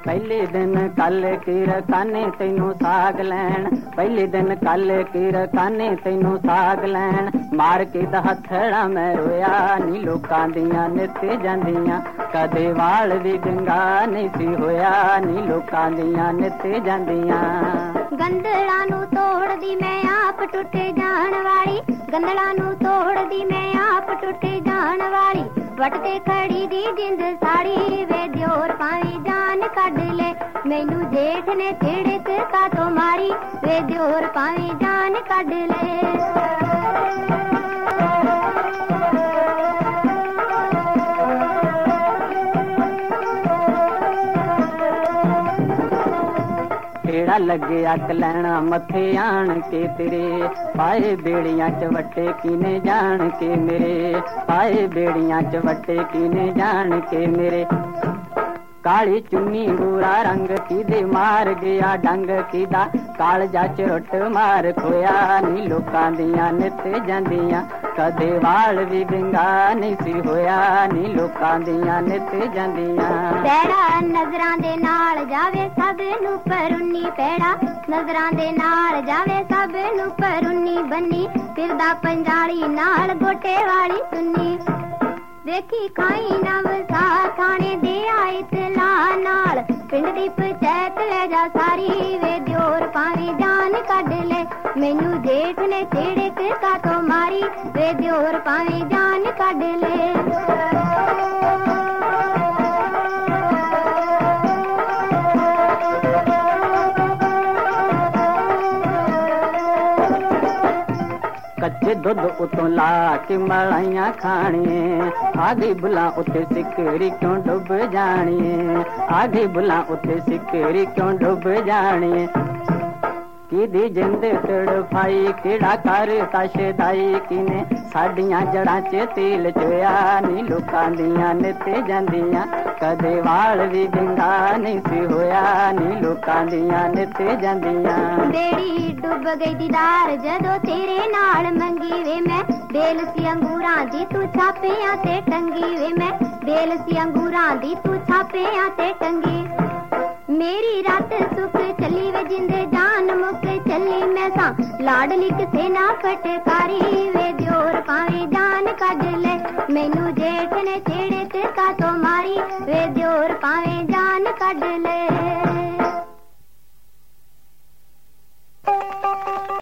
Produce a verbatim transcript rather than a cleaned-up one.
ਪਹਿਲੇ ਦਿਨ ਕੱਲ ਕੀ ਰਕਾਨੇ ਤੈਨੂੰ ਸਾਗ ਲੈਣ, ਪਹਿਲੇ ਦਿਨ ਕੱਲ ਕੀ ਰਕਾਨੇ ਤੈਨੂੰ ਸਾਗ ਲੈਣ। ਮਾਰ ਕੇ ਤਾਂ ਹੱਥੜਾ ਮੈਂ ਰੋਇਆ ਨੀ ਲੋਕਾਂ ਦੀਆਂ ਨਿੱਤ ਜਾਂਦੀਆਂ, ਕਦੇ ਵਾਲ ਵੀ ਗੰਗਾ ਨਹੀਂ ਸੀ ਹੋਇਆ ਨੀ ਲੋਕਾਂ ਦੀਆਂ ਨਿੱਤ ਜਾਂਦੀਆਂ। ਗੰਦਲਾਂ ਨੂੰ ਤੋੜਦੀ ਮੈਂ ਆਪ ਟੁੱਟੇ ਜਾਣ ਵਾਲੀ, ਗੰਦਲਾਂ ਨੂੰ ਤੋੜਦੀ ਮੈਂ ਆਪ ਟੁੱਟੇ ਜਾਣ ਵਾਲੀ। ਵਟ ਤੇ ਖੜੀ ਦੀ ਜਿੰਦ ਸਾੜੀ ਵੇ ਦਿਓਰ ਭਾਵੇਂ ਜਾਨ ਕੱਢ ਲੈ, ਮੈਨੂੰ ਜੇਠ ਨੇ ਝਿੜਕ ਕਾਤੋਂ ਮਾਰੀ ਵੇ ਦਿਓਰ ਭਾਵੇਂ ਜਾਨ ਕੱਢ ਲੈ। ਕਿਹੜਾ ਲੱਗੇ ਅੱਗ ਲੈਣਾ ਮੱਥੇ ਆਣ ਕੇ ਤੇਰੇ, ਪਾਏ ਬੇੜੀਆਂ ਚ ਵੱਟੇ ਕੀਨੇ ਜਾਣ ਕੇ ਮੇਰੇ, ਪਾਏ ਬੇੜੀਆਂ ਚ ਵੱਟੇ ਕੀਨੇ ਜਾਣ ਕੇ ਮੇਰੇ। ਕਾਲੀ ਚੁੰਨੀ ਗੋਰਾ ਰੰਗ ਕਿਦੇ ਮਾਰ ਗਿਆ ਡੰਗ ਕਿਦਾ, ਕਾਲਜਾ ਚ ਰੁੱਟ ਮਾਰ ਖੋਇਆ ਨੀ ਲੋਕਾਂ ਦੀਆਂ ਨਿੱਤ ਜਾਂਦੀਆਂ, ਕਦੇ ਵਾਲ ਵੀ ਵਿੰਗਾ ਨਹੀਂ ਸੀ ਹੋਇਆ ਨੀ ਲੋਕਾਂ ਦੀਆਂ ਨਿੱਤ ਜਾਂਦੀਆਂ। ਪੈੜਾ ਨਜ਼ਰਾਂ ਦੇ ਨਾਲ ਜਾਵੇ ਸਭ ਨੂੰ ਪਰੁੰਨੀ, ਪੈੜਾ ਨਜ਼ਰਾਂ ਦੇ ਨਾਲ ਜਾਵੇ ਸਭ ਨੂੰ ਪਰੁੰਨੀ ਬੰਨੀ, ਫਿਰਦਾ ਪੰਜਾਲੀ ਨਾਲ ਗੋਟੇ ਵਾਲੀ ਸੁੰਨੀ। ਵੇਖੀ ਖਾਈ ਨਾ ਵਸਾ ਥਾਣੇ ਦੇ ਆਏ ਤਲਾ ਨਾਲ, ਪਿੰਡ ਦੀ ਪੰਚਾਇਤ ਲੈ ਜਾ ਸਾਰੀ ਵੇ ਦਿਓਰ ਭਾਵੇਂ ਜਾਨ ਕੱਢ ਲੈ, ਮੈਨੂੰ ਜੇਠ ਨੇ ਝਿੜਕ ਕਾਤੋਂ ਮਾਰੀ ਵੇ ਦਿਓਰ ਭਾਵੇਂ ਜਾਨ ਕੱਢ ਲੈ। ਕੱਚੇ ਦੁੱਧ ਉਤੋਂ ਲਾ ਕੇ ਮਲਾਈਆਂ ਖਾਣੀਏ, ਆਗੇ ਬੁਲਾ ਉੱਤੇ ਸਿੱਕਰੀ ਕਿਉਂ ਡੁੱਬ ਜਾਣੀਏ, ਆਗੇ ਬੁਲਾ ਉੱਤੇ ਸਿੱਕਰੀ ਕਿਉਂ ਡੁੱਬ ਜਾਣੀਏ। ਕਿਹਦੀ ਜਿੰਦ ਤੜਫਾਈ ਕਿਹੜਾ ਕਰ ਤਸ਼ਦਾਈ, ਕਿਨੇ ਸਾਡੀਆਂ ਜੜਾਂ ਚ ਤੇਲ ਚੋਇਆ ਨੀ ਲੋਕਾਂ ਦੀਆਂ ਨਿੱਤ ਜਾਂਦੀਆਂ, ਕਦੇ ਵਾਲ ਵੀ ਗੰਗਾ ਨਹੀਂ ਸੀ ਹੋਇਆ ਨੀ ਲੋਕਾਂ ਦੀਆਂ ਨਿੱਤ ਜਾਂਦੀਆਂ। ਬੇੜੀ ਡੁੱਬ ਗਈ ਦੀਦਾਰ ਜਦੋਂ ਤੇਰੇ ਨਾਲ ਮੰਗੀ ਵੇ ਮੈਂ, ਬੇਲ ਸੀ ਅੰਗੂਰਾਂ ਦੀ ਤੂੰ ਛਾਪਿਆਂ ਤੇ ਟੰਗੀ ਵੇ ਮੈਂ, ਬੇਲ ਸੀ ਅੰਗੂਰਾਂ ਦੀ ਤੂੰ ਛਾਪਿਆਂ ਤੇ ਟੰਗੀ। ਮੇਰੀ ਰਾਤ ਸੁੱਖ ਚੱਲੀ ਵੇ ਜਿੰਦੇ ਜਾਨ ਮੁੱਕ ਚੱਲੀ ਮੈਂ ਸਾਂ, ਲਾਡਲੀ ਕਿਸੇ ਨਾ ਫਟਕਾਰੀ ਵੇ ਦਿਓਰ ਭਾਵੇਂ ਜਾਨ ਕੱਢ ਲੈ, ਮੈਨੂੰ ਜੇਠ ਨੇ ਝਿੜਕ ਕਾਤੋਂ ਮਾਰੀ ਵੇ ਦਿਓਰ ਭਾਵੇਂ ਜਾਨ ਕੱਢ ਲੈ।